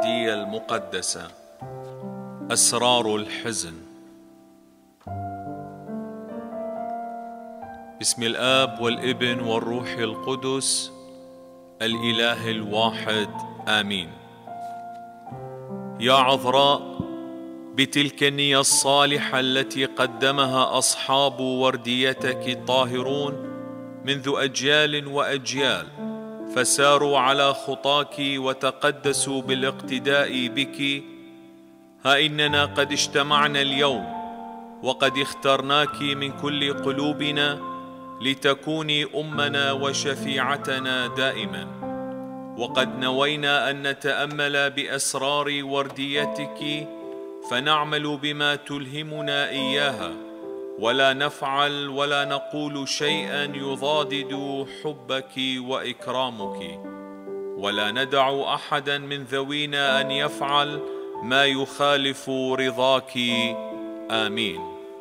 الوردية المقدسة. أسرار الحزن. بسم الآب والابن والروح القدس الإله الواحد، آمين. يا عذراء، بتلك النية الصالحة التي قدمها أصحاب ورديتك الطاهرون منذ أجيال وأجيال، فساروا على خطاك وتقدسوا بالاقتداء بك، ها إننا قد اجتمعنا اليوم وقد اخترناك من كل قلوبنا لتكوني أمنا وشفيعتنا دائما، وقد نوينا أن نتأمل بأسرار ورديتك فنعمل بما تلهمنا إياها، ولا نفعل ولا نقول شيئا يضادد حبك وإكرامك، ولا ندع أحدا من ذوينا أن يفعل ما يخالف رضاك، آمين.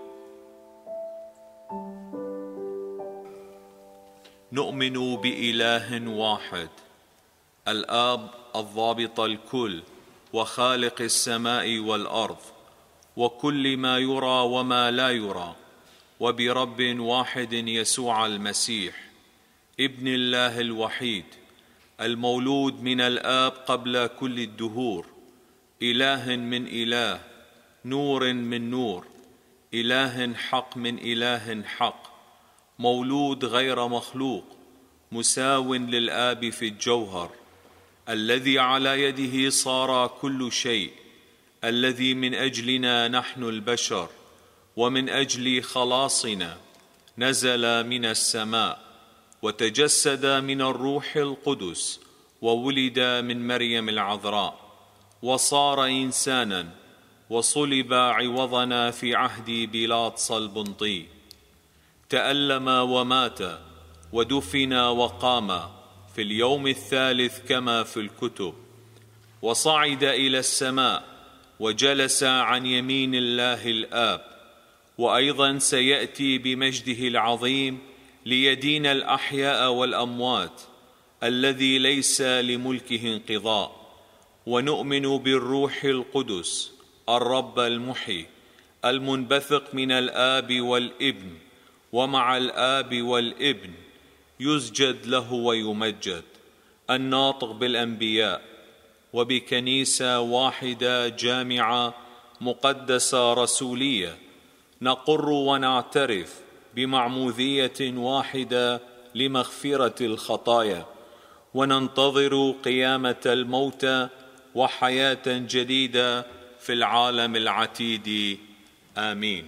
نؤمن بإله واحد، الآب الضابط الكل وخالق السماء والأرض وكل ما يرى وما لا يرى، وبرب واحد يسوع المسيح ابن الله الوحيد، المولود من الآب قبل كل الدهور، إله من إله، نور من نور، إله حق من إله حق، مولود غير مخلوق، مساو للآب في الجوهر، الذي على يده صار كل شيء، الذي من أجلنا نحن البشر ومن أجل خلاصنا نزل من السماء وتجسد من الروح القدس وولد من مريم العذراء وصار إنسانا وصلب عوضنا في عهد بيلاطس البنطي، تألم ومات ودفن وقام في اليوم الثالث كما في الكتب، وصعد إلى السماء وجلس عن يمين الله الآب، وأيضا سيأتي بمجده العظيم ليدين الأحياء والأموات، الذي ليس لملكه انقضاء. ونؤمن بالروح القدس الرب المحيي المنبثق من الآب والابن، ومع الآب والابن يسجد له ويمجد، الناطق بالأنبياء، وبكنيسة واحدة جامعة مقدسة رسولية، نقر ونعترف بمعمودية واحدة لمغفرة الخطايا، وننتظر قيامة الموتى وحياة جديدة في العالم العتيد، آمين.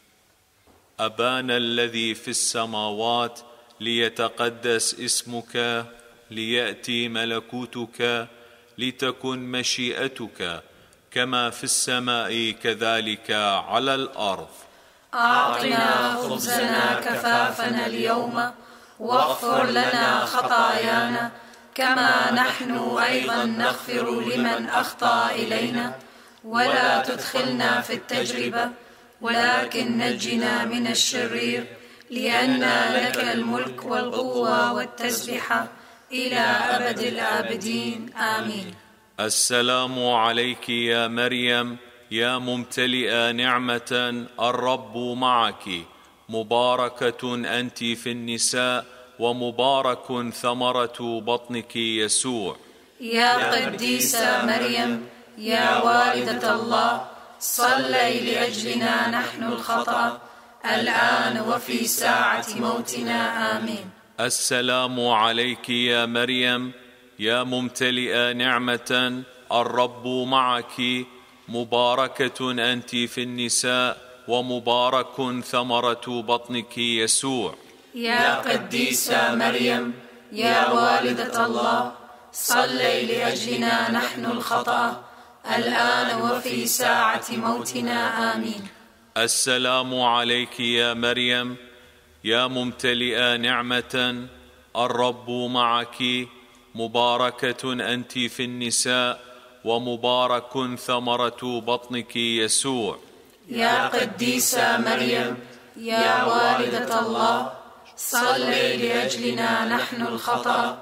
أبانا الذي في السماوات، ليتقدس اسمك، ليأتي ملكوتك، لتكن مشيئتك كما في السماء كذلك على الأرض. أعطنا خبزنا كفافنا اليوم، واغفر لنا خطايانا كما نحن أيضا نغفر لمن أخطأ إلينا، ولا تدخلنا في التجربة ولكن نجنا من الشرير، لأن لك الملك والقوة والتسبيح إلى أبد الآبدين، آمين. السلام عليك يا مريم، يا ممتلئة نعمة، الرب معك، مباركة أنت في النساء، ومبارك ثمرة بطنك يسوع. يا قديسة مريم، يا والدة الله، صلي لأجلنا نحن الخطأ، الآن وفي ساعة موتنا، آمين. السلام عليك يا مريم، يا ممتلئة نعمة، الرب معك، مباركة أنت في النساء، ومبارك ثمرة بطنك يسوع. يا قديسة مريم، يا والدة الله، صلي لأجلنا نحن الخطأ، الآن وفي ساعة موتنا، آمين. السلام عليك يا مريم، يا ممتلئة نعمة، الرب معك، مباركة أنت في النساء، ومبارك ثمرة بطنك يسوع. يا قديسة مريم، يا والدة الله، صلي لأجلنا نحن الخطأ،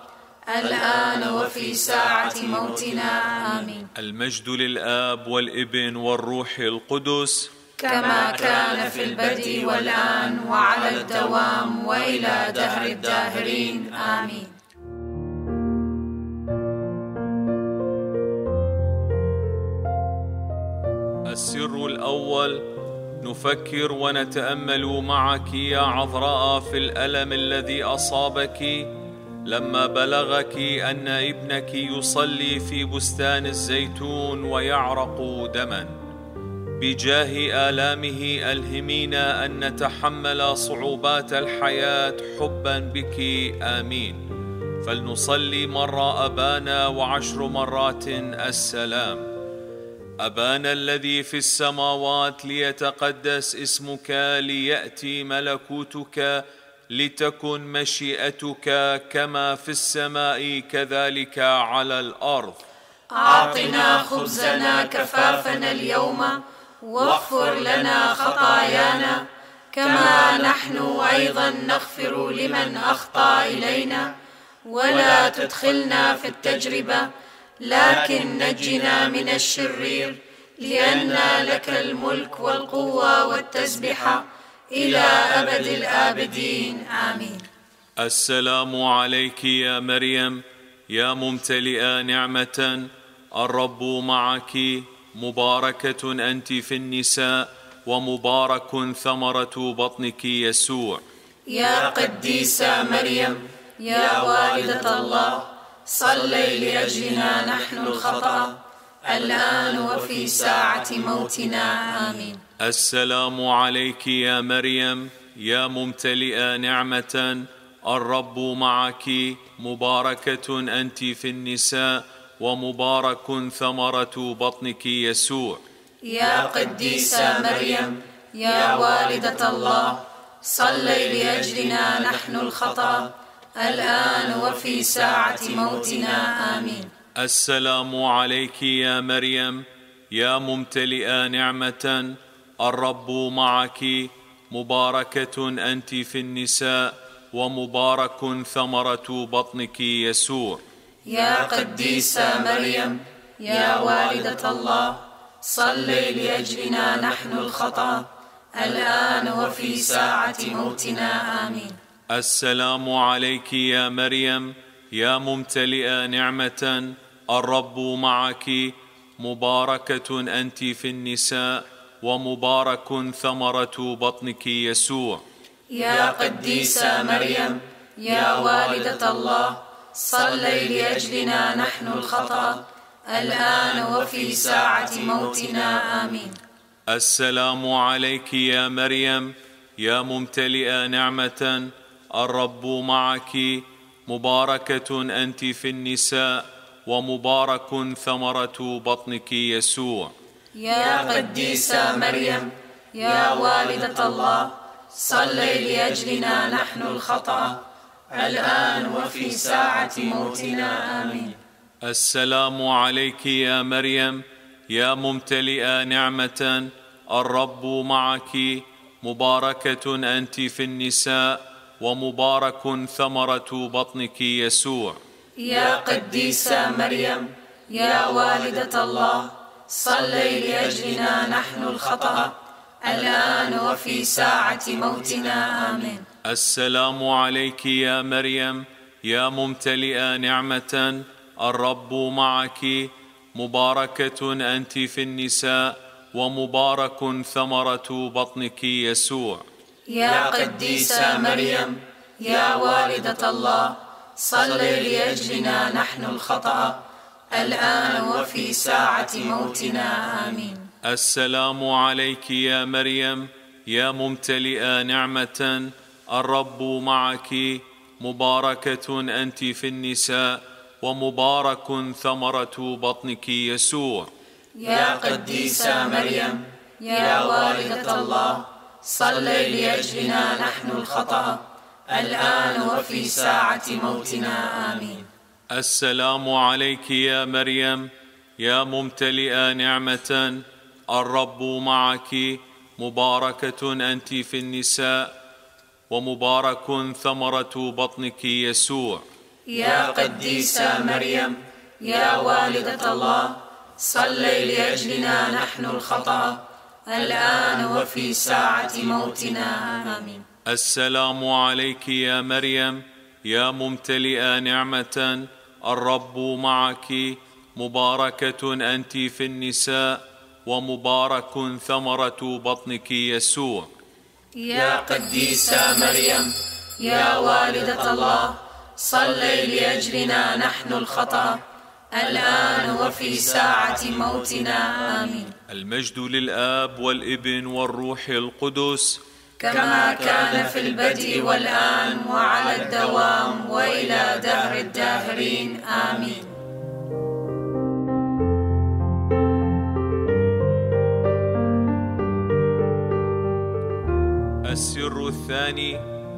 الآن وفي ساعة موتنا آمين. المجد للآب والابن والروح القدس، كما كان في البدء والآن وعلى الدوام وإلى دهر الداهرين آمين. السر الأول، نفكر ونتأمل معك يا عذراء في الألم الذي أصابك لما بلغك أن ابنك يصلي في بستان الزيتون ويعرق دما. بجاه آلامه ألهمينا أن نتحمل صعوبات الحياة حبا بك آمين. فلنصلي مرة أبانا وعشر مرات السلام. أبانا الذي في السماوات، ليتقدس اسمك، ليأتي ملكوتك، لتكن مشيئتك كما في السماء كذلك على الأرض. أعطنا خبزنا كفافنا اليوم، واغفر لنا خطايانا كما نحن أيضا نغفر لمن أخطأ إلينا، ولا تدخلنا في التجربة لكن نجنا من الشرير، لأن لك الملك والقوة والتسبيح إلى أبد الآبدين آمين. السلام عليك يا مريم، يا ممتلئة نعمة، الرب معك، مباركة أنت في النساء، ومبارك ثمرة بطنك يسوع. يا قديسة مريم، يا والدة الله، صلي لأجلنا نحن الخطأ، الآن وفي ساعة موتنا آمين. السلام عليك يا مريم، يا ممتلئة نعمة، الرب معك، مباركة أنت في النساء، ومبارك ثمرة بطنك يسوع. يا قديسة مريم، يا والدة الله، صلي لأجلنا نحن الخطأ، الآن وفي ساعة موتنا آمين. السلام عليك يا مريم، يا ممتلئة نعمة، الرب معك، مباركة أنت في النساء، ومبارك ثمرة بطنك يسوع. يا قديسة مريم، يا والدة الله، صلي لأجلنا نحن الخطأ، الآن وفي ساعة موتنا آمين. السلام عليك يا مريم، يا ممتلئة نعمة، الرب معك، مباركة أنت في النساء، ومبارك ثمرة بطنك يسوع. يا قديسة مريم، يا والدة الله، صلي لأجلنا نحن الخطأ، الآن وفي ساعة موتنا آمين. السلام عليك يا مريم، يا ممتلئة نعمة، الرب معك، مباركة أنت في النساء، ومبارك ثمرة بطنك يسوع. يا قديسة مريم، يا والدة الله، صلي لأجلنا نحن الخطأ، الآن وفي ساعة موتنا آمين. السلام عليك يا مريم، يا ممتلئة نعمة، الرب معك، مباركة أنت في النساء، ومبارك ثمرة بطنك يسوع. يا قديسة مريم، يا والدة الله، صلي لأجلنا نحن الخطأ، الآن وفي ساعة موتنا آمين. السلام عليك يا مريم، يا ممتلئة نعمة، الرب معك، مباركة أنت في النساء، ومبارك ثمرة بطنك يسوع. يا قديسة مريم، يا والدة الله، صلي لأجلنا نحن الخطأ، الآن وفي ساعة موتنا آمين. السلام عليك يا مريم، يا ممتلئة نعمة، الرب معك، مباركة أنت في النساء، ومبارك ثمرة بطنك يسوع. يا قديسة مريم، يا والدة الله، صلي لأجلنا نحن الخطأ، الآن وفي ساعة موتنا آمين. السلام عليك يا مريم، يا ممتلئة نعمة، الرب معك، مباركة أنت في النساء، ومبارك ثمرة بطنك يسوع. يا قديسة مريم يا والدة الله، صلي لأجلنا نحن الخطأ الآن وفي ساعة موتنا. آمين. السلام عليك يا مريم يا ممتلئة نعمة، الرب معك، مباركة أنت في النساء، ومبارك ثمرة بطنك يسوع. يا قديسة مريم يا والدة الله، صلي لأجلنا نحن الخطأ الآن وفي ساعة موتنا. آمين. المجد للآب والابن والروح القدس، كما كان في البدء والآن وعلى الدوام وإلى دهر الداهرين. آمين. السر الثاني،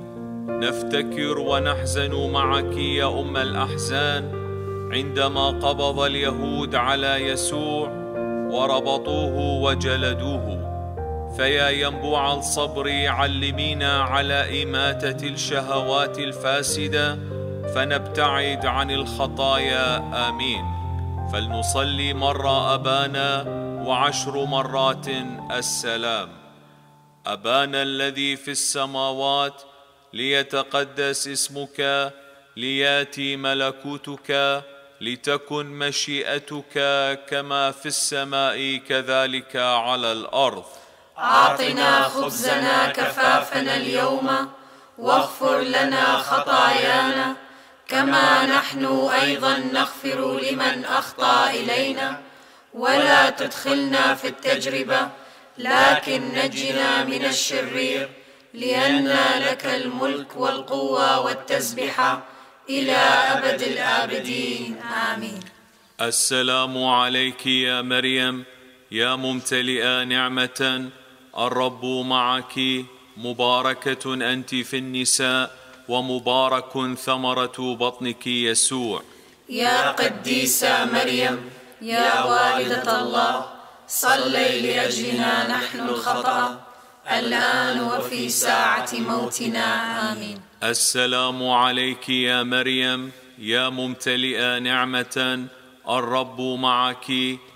نفتكر ونحزن معك يا أم الأحزان عندما قبض اليهود على يسوع وربطوه وجلدوه. فيا ينبوع الصبر علمينا على إماتة الشهوات الفاسدة فنبتعد عن الخطايا. آمين. فلنصلي مرة أبانا و10 مرات السلام. أبانا الذي في السماوات، ليتقدس اسمك، لياتي ملكوتك، لتكن مشيئتك كما في السماء كذلك على الأرض. أعطنا خبزنا كفافنا اليوم، واغفر لنا خطايانا كما نحن أيضا نغفر لمن أخطأ إلينا، ولا تدخلنا في التجربة لكن نجنا من الشرير، لأن لك الملك والقوة والتسبيح إلى أبد الآبدين. آمين. السلام عليك يا مريم يا ممتلئة نعمة، الرب معك، مباركة أنت في النساء، ومبارك ثمرة بطنك يسوع. يا قديسة مريم يا والدة الله، صلي لأجلنا نحن الخطأ الآن وفي ساعة موتنا. آمين. السلام عليك يا مريم يا ممتلئة نعمة، الرب معك،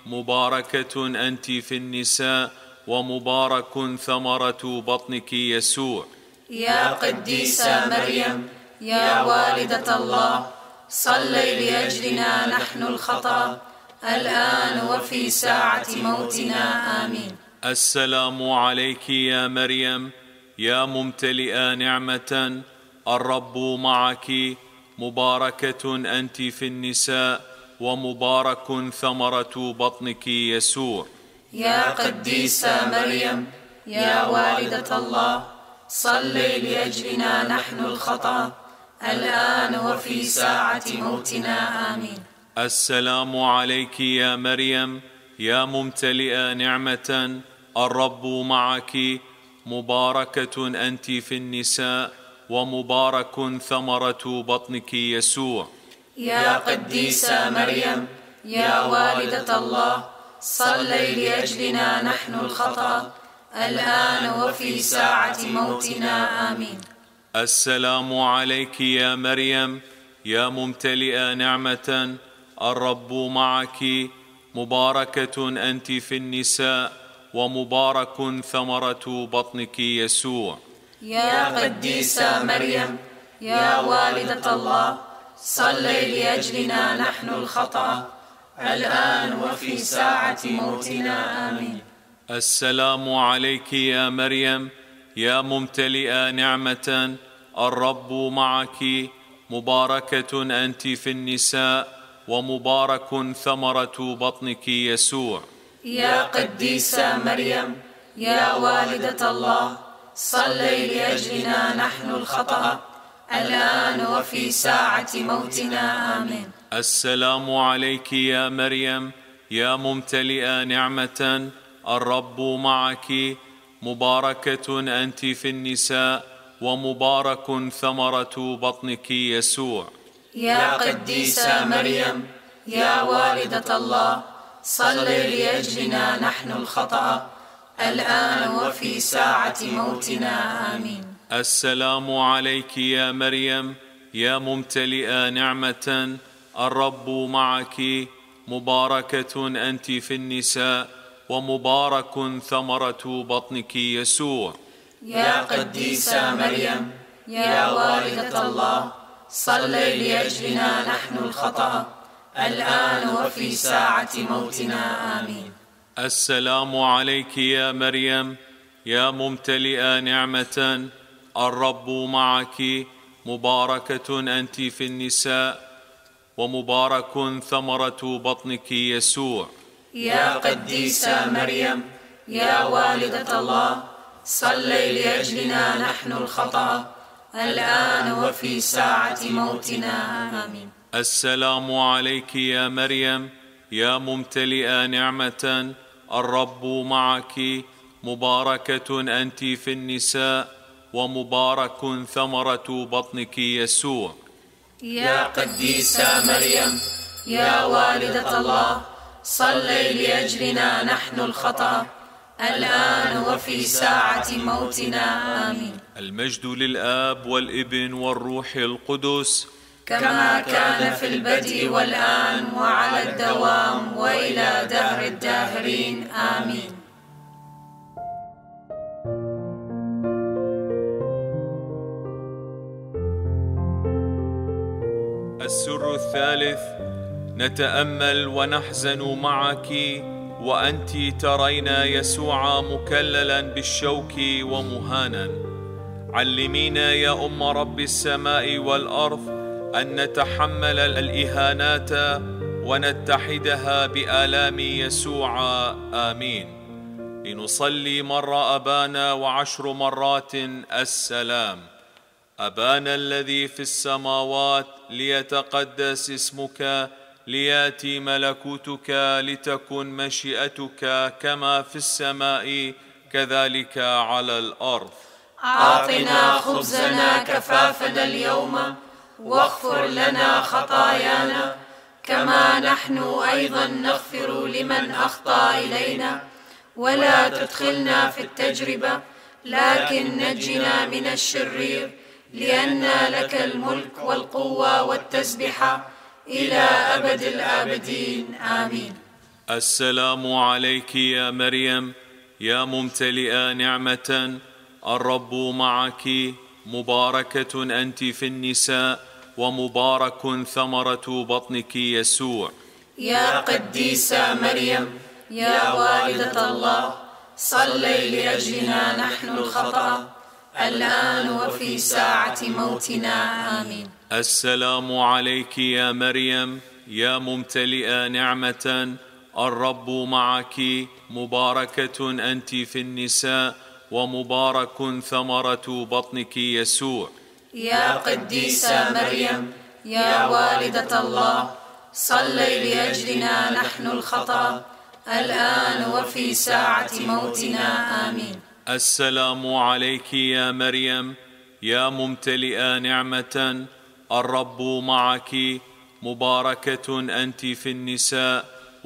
مباركة أنت في النساء، ومبارك ثمرة بطنك يسوع. يا قديسة مريم يا والدة الله، صلي لأجلنا نحن الخطأ الآن وفي ساعة موتنا. آمين. السلام عليك يا مريم يا ممتلئة نعمة، الرب معك، مباركة أنت في النساء، ومبارك ثمرة بطنك يسوع. يا قديسة مريم يا والدة الله، صلي لأجلنا نحن الخطأ الآن وفي ساعة موتنا. آمين. السلام عليك يا مريم يا ممتلئة نعمة، الرب معك، مباركة أنت في النساء، ومبارك ثمرة بطنك يسوع. يا قديسة مريم يا والدة الله، صلي لأجلنا نحن الخطأ الآن وفي ساعة موتنا. آمين. السلام عليك يا مريم يا ممتلئة نعمة، الرب معك، مباركة أنت في النساء، ومبارك ثمرة بطنك يسوع. يا قديسة مريم يا والدة الله، صلي لأجلنا نحن الخطأ الآن وفي ساعة موتنا. آمين. السلام عليك يا مريم يا ممتلئة نعمة، الرب معك، مباركة أنت في النساء، ومبارك ثمرة بطنك يسوع. يا قديسة مريم يا والدة الله، صلي لأجلنا نحن الخطأ الآن وفي ساعة موتنا. آمين. السلام عليك يا مريم يا ممتلئة نعمة، الرب معك، مباركة أنت في النساء، ومبارك ثمرة بطنك يسوع. يا قديسة مريم يا والدة الله، صلي لأجلنا نحن الخطأ الآن وفي ساعة موتنا. آمين. السلام عليك يا مريم يا ممتلئة نعمة الرب معك مباركة أنت في النساء ومبارك ثمرة بطنك يسوع. يا قديسة مريم يا والدة الله صلي لأجلنا نحن الخطأ الآن وفي ساعة موتنا آمين. السلام عليك يا مريم يا ممتلئة نعمة الرب معك مباركة أنت في النساء ومبارك ثمرة بطنك يسوع. يا قديسة مريم يا والدة الله صلي لأجلنا نحن الخطأ الآن وفي ساعة موتنا آمين. السلام عليك يا مريم يا ممتلئة نعمة الرب معك مباركة أنت في النساء ومبارك ثمرة بطنك يسوع. يا قديسة مريم يا والدة الله صلي لأجلنا نحن الخطأ الآن وفي ساعة موتنا آمين. المجد للآب والابن والروح القدس كما كان في البدء والآن وعلى الدوام وإلى دهر الداهرين آمين. السر الثالث نتأمل ونحزن معك وأنت ترين يسوع مكللا بالشوك ومهانا. علمينا يا أم رب السماء والأرض أن نتحمل الإهانات ونتحدها بآلام يسوع آمين. لنصلي مرة أبانا وعشر مرات السلام. أبانا الذي في السماوات ليتقدس اسمك ليأتي ملكوتك لتكن مشيئتك كما في السماء كذلك على الأرض. أعطنا خبزنا كفافنا اليوم واغفر لنا خطايانا كما نحن أيضا نغفر لمن أخطأ إلينا ولا تدخلنا في التجربة لكن نجنا من الشرير لأن لك الملك والقوة والتسبحة إلى أبد الآبدين آمين. السلام عليك يا مريم يا ممتلئة نعمة الرب معك مباركة أنت في النساء ومبارك ثمرة بطنك يسوع. يا قديسة مريم يا والدة الله صلي لأجلنا نحن الخطأ الآن وفي ساعة موتنا آمين. السلام عليك يا مريم يا ممتلئة نعمة الرب معك مباركة أنت في النساء ومبارك ثمرة بطنك يسوع. يا قديسة مريم يا والدة الله صلي لأجلنا نحن الخطأ الآن وفي ساعة موتنا آمين. السلام عليك يا مريم يا ممتلئة نعمة الرب معك مباركة أنت في النساء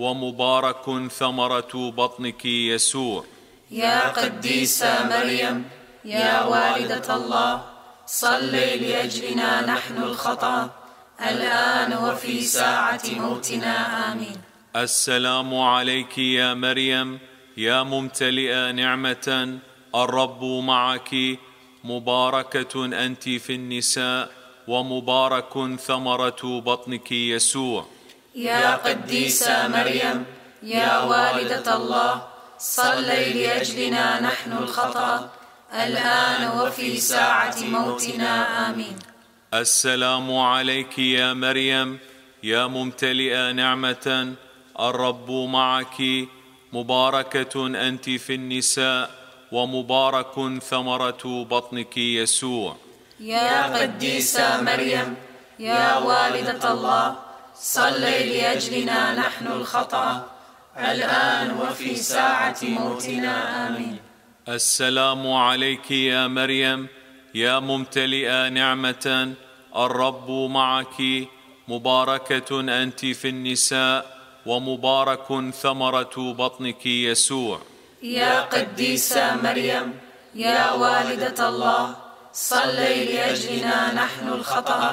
ومبارك ثمرة بطنك يسوع. يا قديسة مريم يا والدة الله صلي لأجلنا نحن الخطأ الآن وفي ساعة موتنا آمين. السلام عليك يا مريم يا ممتلئة نعمة الرب معك مباركة أنت في النساء ومبارك ثمرة بطنك يسوع. يا قديسة مريم يا والدة الله صلي لأجلنا نحن الخطأ الآن وفي ساعة موتنا آمين. السلام عليك يا مريم يا ممتلئة نعمة الرب معك مباركة أنت في النساء ومبارك ثمرة بطنك يسوع. يا قديسة مريم يا والدة الله صلي لأجلنا نحن الخطأ الآن وفي ساعة موتنا آمين. السلام عليك يا مريم يا ممتلئة نعمة الرب معك مباركة أنت في النساء ومبارك ثمرة بطنك يسوع. يا قديسة مريم يا والدة الله صلي لأجلنا نحن الخطأ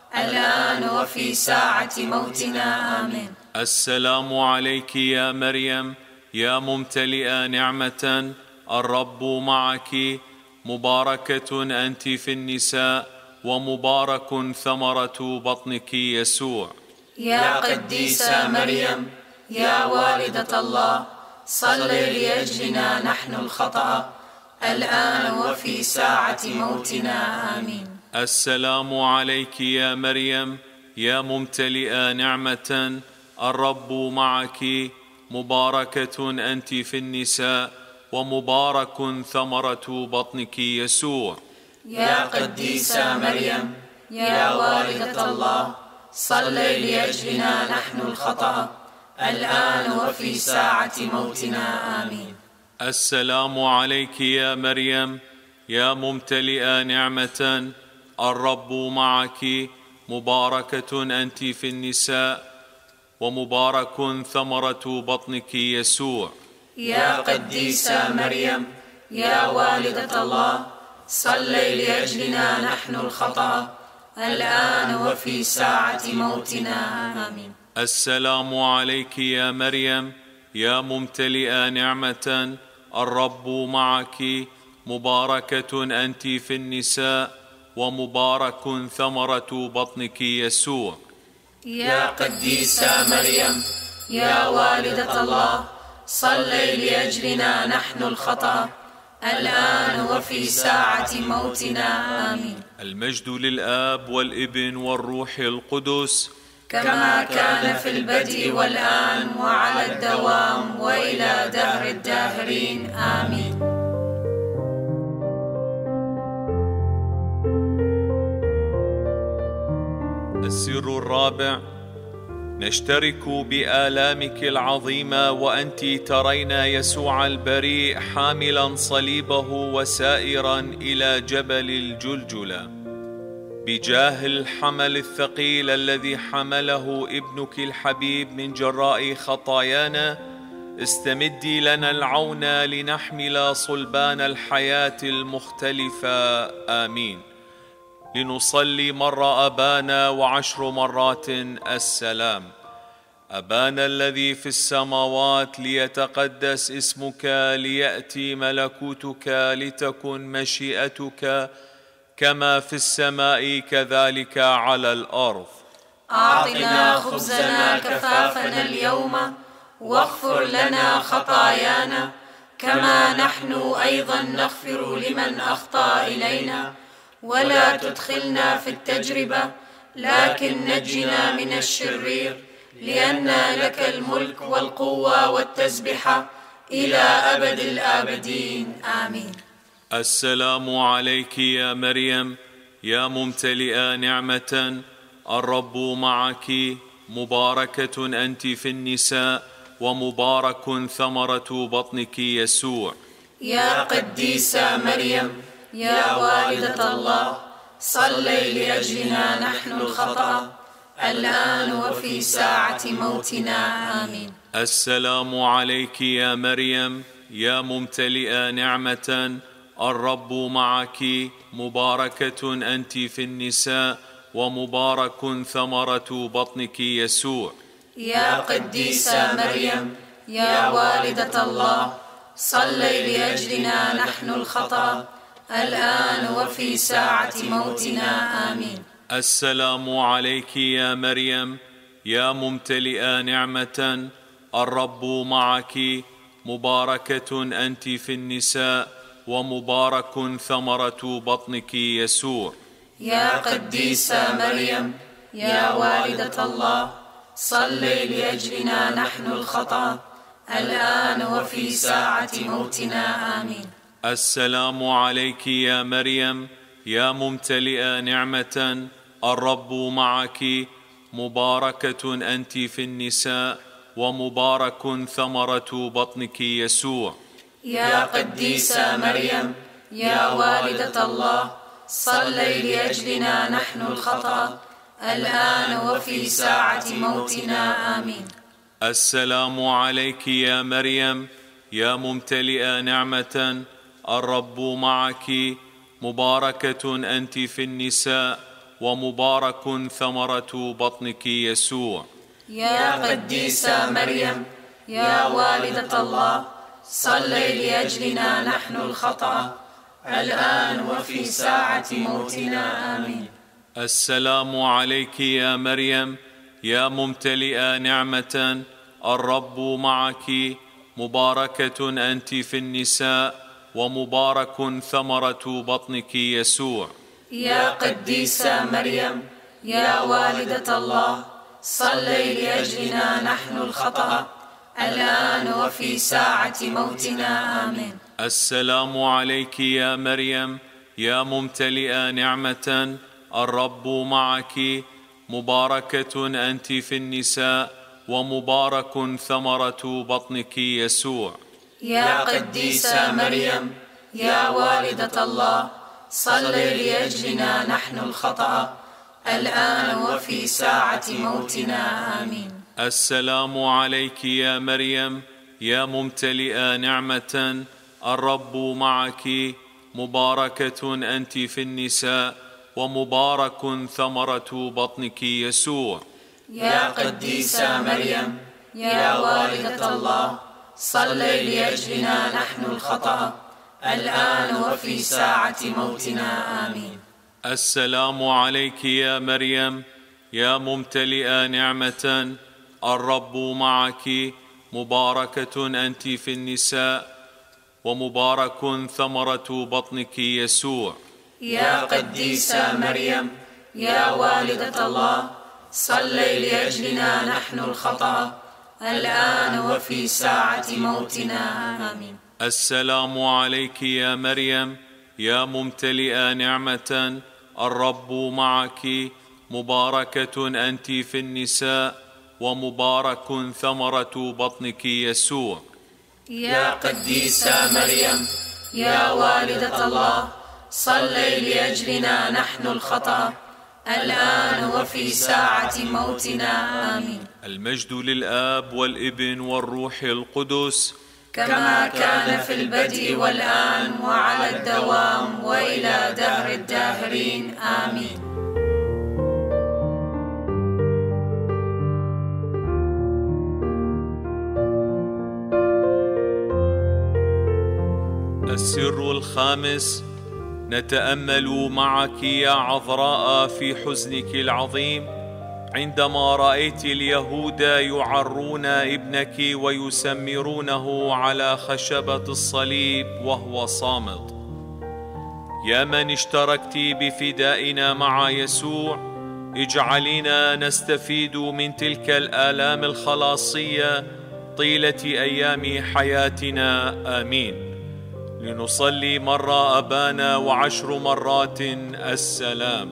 الآن وفي ساعة موتنا آمين. السلام عليك يا مريم يا ممتلئة نعمة، الرب معك، مباركة أنت في النساء، ومبارك ثمرة بطنك يسوع. يا قديسة مريم يا والدة الله، صلي لأجلنا نحن الخطأ، الآن وفي ساعة موتنا آمين. السلام عليك يا مريم يا ممتلئة نعمة، الرب معك، مباركة أنت في النساء، ومبارك ثمرة بطنك يسوع. يا قديسة مريم يا والدة الله، صلي لأجلنا نحن الخطأ، الآن وفي ساعة موتنا آمين. السلام عليك يا مريم يا ممتلئة نعمة، الرب معك، مباركة أنت في النساء، ومبارك ثمرة بطنك يسوع. يا قديسة مريم يا والدة الله، صلي لأجلنا نحن الخطأ، الآن وفي ساعة موتنا آمين. السلام عليك يا مريم يا ممتلئة نعمة، الرب معك، مباركة أنت في النساء، ومبارك ثمرة بطنك يسوع. يا قديسة مريم يا والدة الله، صلي لأجلنا نحن الخطأ، الآن وفي ساعة موتنا آمين. المجد للآب والابن والروح القدس، كما كان في البدء والآن وعلى الدوام وإلى دهر الداهرين آمين. السر الرابع، نشترك بآلامك العظيمة وأنت ترين يسوع البريء حاملا صليبه وسائرا إلى جبل الجلجلة. بجاه الحمل الثقيل الذي حمله ابنك الحبيب من جراء خطايانا، استمدي لنا العون لنحمل صلبان الحياة المختلفة. آمين. لنصلي مرة أبانا وعشر مرات السلام. أبانا الذي في السماوات، ليتقدس اسمك، ليأتي ملكوتك، لتكن مشيئتك كما في السماء كذلك على الأرض. أعطنا خبزنا كفافنا اليوم، واغفر لنا خطايانا كما نحن أيضا نغفر لمن أخطأ إلينا، ولا تدخلنا في التجربة، لكن نجنا من الشرير، لأن لك الملك والقوة والتسبحة إلى أبد الآبدين آمين. السلام عليك يا مريم يا ممتلئة نعمة، الرب معك، مباركة أنت في النساء، ومبارك ثمرة بطنك يسوع. يا قديسة مريم يا والدة الله، صلي لأجلنا نحن الخطأ، الآن وفي ساعة موتنا آمين. السلام عليك يا مريم يا ممتلئة نعمة، الرب معك، مباركة أنت في النساء، ومبارك ثمرة بطنك يسوع. يا قديسة مريم يا والدة الله، صلي لأجلنا نحن الخطأ، الآن وفي ساعة موتنا آمين. السلام عليك يا مريم يا ممتلئة نعمة، الرب معك، مباركة أنت في النساء، ومبارك ثمرة بطنك يسوع. يا قديسة مريم يا والدة الله، صلي لأجلنا نحن الخطأ، الآن وفي ساعة موتنا آمين. السلام عليك يا مريم يا ممتلئة نعمة، الرب معك، مباركة أنت في النساء، ومبارك ثمرة بطنك يسوع. يا قديسة مريم يا والدة الله، صلي لأجلنا نحن الخطأ، الآن وفي ساعة موتنا آمين. السلام عليك يا مريم يا ممتلئة نعمة، الرب معك، مباركة أنت في النساء، ومبارك ثمرة بطنك يسوع. يا قديسة مريم يا والدة الله، صلي لأجلنا نحن الخطأ الآن وفي ساعة موتنا. آمين. السلام عليك يا مريم يا ممتلئة نعمة، الرب معك، مباركة أنت في النساء ومبارك ثمرة بطنك يسوع. يا قديسة مريم يا والدة الله، صلي لأجلنا نحن الخطأ الآن وفي ساعة موتنا. آمين. السلام عليك يا مريم يا ممتلئة نعمة، الرب معك، مباركة أنت في النساء ومبارك ثمرة بطنك يسوع. يا قديسة مريم يا والدة الله، صلي لأجلنا نحن الخطأ الآن وفي ساعة موتنا. آمين. السلام عليك يا مريم يا ممتلئة نعمة، الرب معك، مباركة أنت في النساء ومبارك ثمرة بطنك يسوع. يا قديسة مريم يا والدة الله، صلي لأجلنا نحن الخطأ الآن وفي ساعة موتنا. آمين. السلام عليك يا مريم يا ممتلئة نعمة، الرب معك، مباركة أنت في النساء ومبارك ثمرة بطنك يسوع. يا قديسة مريم يا والدة الله، صلي لأجلنا نحن الخطأ الآن وفي ساعة موتنا. آمين. السلام عليك يا مريم يا ممتلئة نعمة، الرب معك، مباركة أنت في النساء ومبارك ثمرة بطنك يسوع. يا قديسة مريم يا والدة الله، صلي لأجلنا نحن الخطأ الآن وفي ساعة موتنا. آمين. المجد للآب والابن والروح القدس، كما كان في البدء والآن وعلى الدوام وإلى دهر الداهرين. آمين. السر الخامس، نتأمل معك يا عذراء في حزنك العظيم عندما رأيت اليهود يعرون ابنك ويسمرونه على خشبة الصليب وهو صامت. يا من اشتركت بفدائنا مع يسوع، اجعلنا نستفيد من تلك الآلام الخلاصية طيلة أيام حياتنا. آمين. لنصلي مرة أبانا وعشر مرات السلام.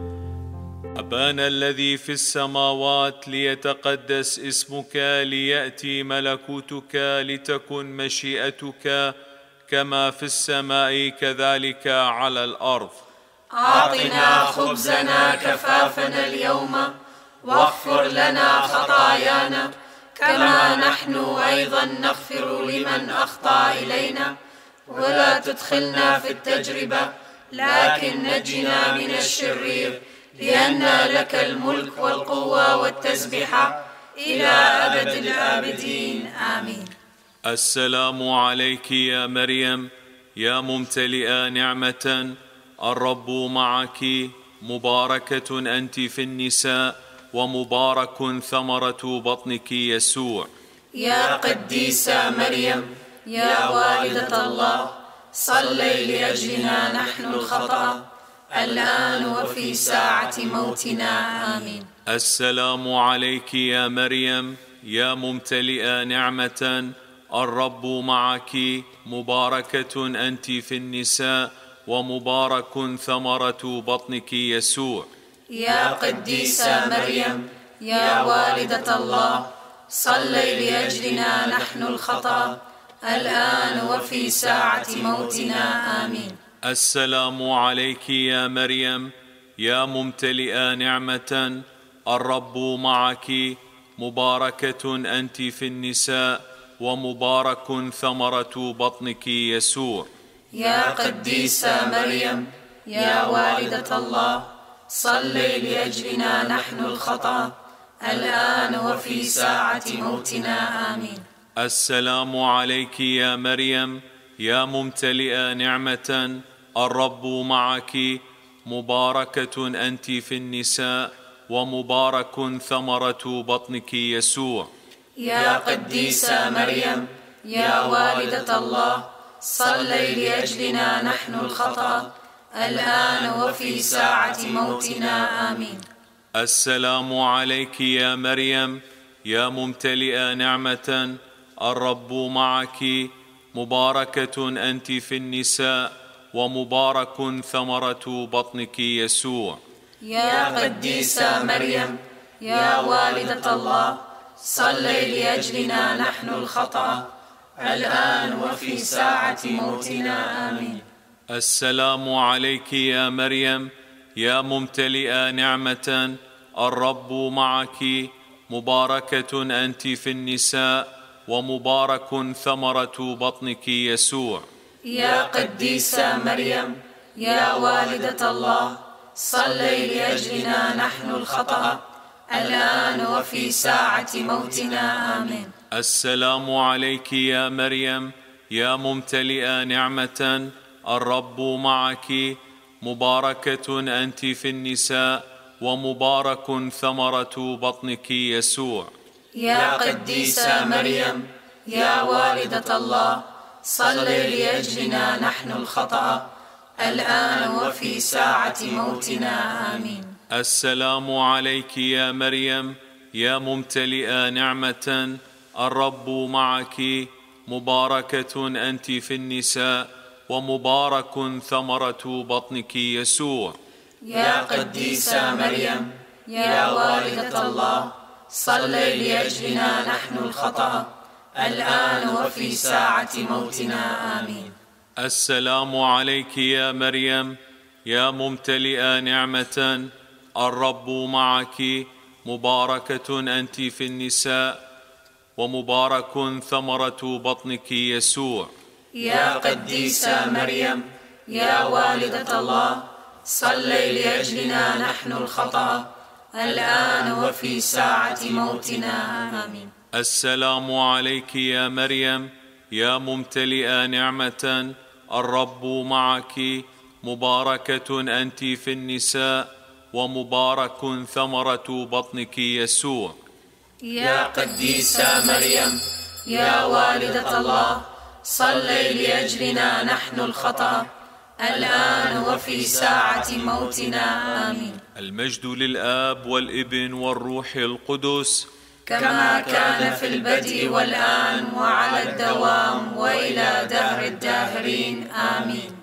أبانا الذي في السماوات، ليتقدس اسمك، ليأتي ملكوتك، لتكن مشيئتك كما في السماء كذلك على الأرض. أعطنا خبزنا كفافنا اليوم، واغفر لنا خطايانا كما نحن أيضا نغفر لمن أخطأ إلينا، ولا تدخلنا في التجربة لكن نجنا من الشرير، لأن لك الملك والقوة والتسبيح إلى أبد الآبدين. آمين. السلام عليك يا مريم يا ممتلئة نعمة، الرب معك، مباركة أنت في النساء ومبارك ثمرة بطنك يسوع. يا قديسة مريم يا والدة الله، صلي لأجلنا نحن الخطأ الآن وفي ساعة موتنا. آمين. السلام عليك يا مريم يا ممتلئة نعمة، الرب معك، مباركة أنت في النساء ومبارك ثمرة بطنك يسوع. يا قديسة مريم يا والدة الله، صلي لأجلنا نحن الخطأ الآن وفي ساعة موتنا. آمين. السلام عليك يا مريم يا ممتلئة نعمة، الرب معك، مباركة أنت في النساء ومبارك ثمرة بطنك يسوع. يا قديسة مريم يا والدة الله، صلي لأجلنا نحن الخطأ الآن وفي ساعة موتنا آمين. السلام عليك يا مريم يا ممتلئة نعمة، الرب معك، مباركة أنت في النساء ومبارك ثمرة بطنك يسوع. يا قديسة مريم يا والدة الله، صلي لأجلنا نحن الخطأ الآن وفي ساعة موتنا آمين. السلام عليك يا مريم يا ممتلئة نعمة، الرب معك، مباركة أنت في النساء ومبارك ثمرة بطنك يسوع. يا قديسة مريم يا والدة الله، صلي لأجلنا نحن الخطأ الآن وفي ساعة موتنا آمين. السلام عليك يا مريم يا ممتلئة نعمة، الرب معك، مباركة أنت في النساء ومبارك ثمرة بطنك يسوع. يا قديسة مريم يا والدة الله، صلي لأجلنا نحن الخطأ الآن وفي ساعة موتنا آمين. السلام عليك يا مريم يا ممتلئة نعمة، الرب معك، مباركة أنت في النساء ومبارك ثمرة بطنك يسوع. يا قديسة مريم يا والدة الله، صلي لأجلنا نحن الخطأ الآن وفي ساعة موتنا آمين. السلام عليك يا مريم يا ممتلئة نعمة، الرب معك، مباركة أنت في النساء ومبارك ثمرة بطنك يسوع. يا قديسة مريم يا والدة الله، صلي لأجلنا نحن الخطأ الآن وفي ساعة موتنا آمين. السلام عليك يا مريم يا ممتلئة نعمة، الرب معك، مباركة أنت في النساء ومبارك ثمرة بطنك يسوع. يا قديسة مريم يا والدة الله، صلي لأجلنا نحن الخطأ الآن وفي ساعة موتنا آمين. السلام عليك يا مريم يا ممتلئة نعمة، الرب معك، مباركة أنت في النساء ومبارك ثمرة بطنك يسوع. يا قديسة مريم يا والدة الله، صلي لأجلنا نحن الخطأ الآن وفي ساعة موتنا آمين. المجد للآب والابن والروح القدس، كما كان في البدء والآن وعلى الدوام وإلى دهر الداهرين آمين.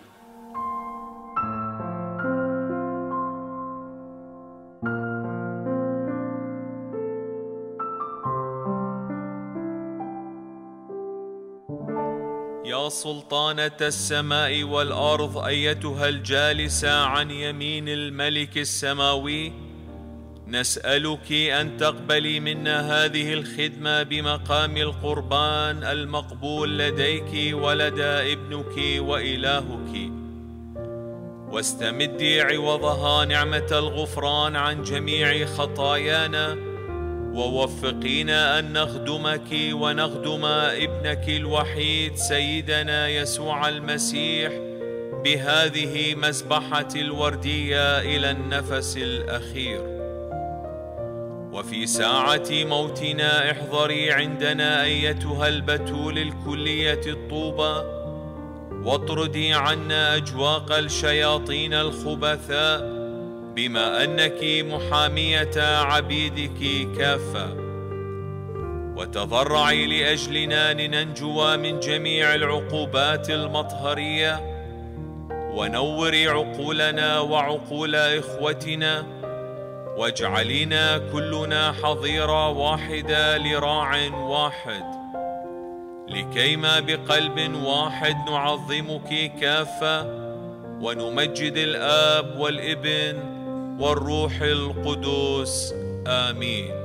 يا سلطانة السماء والأرض، أيتها الجالسة عن يمين الملك السماوي، نسألك أن تقبلي منا هذه الخدمة بمقام القربان المقبول لديك ولدى ابنك وإلهك، واستمدي عوضها نعمة الغفران عن جميع خطايانا، ووفقينا أن نخدمك ونخدم ابنك الوحيد سيدنا يسوع المسيح بهذه مذبحة الوردية إلى النفس الأخير. وفي ساعة موتنا احضري عندنا أيتها البتول الكلية الطوبى، واطردي عنا أجواق الشياطين الخبثاء، بما أنك محامية عبيدك كافة، وتضرعي لأجلنا لننجو من جميع العقوبات المطهرية، ونوري عقولنا وعقول إخوتنا، واجعلينا كلنا حظيرة واحدة لراع واحد، لكيما بقلب واحد نعظمك كافة، ونمجد الآب والابن والروح القدس آمين.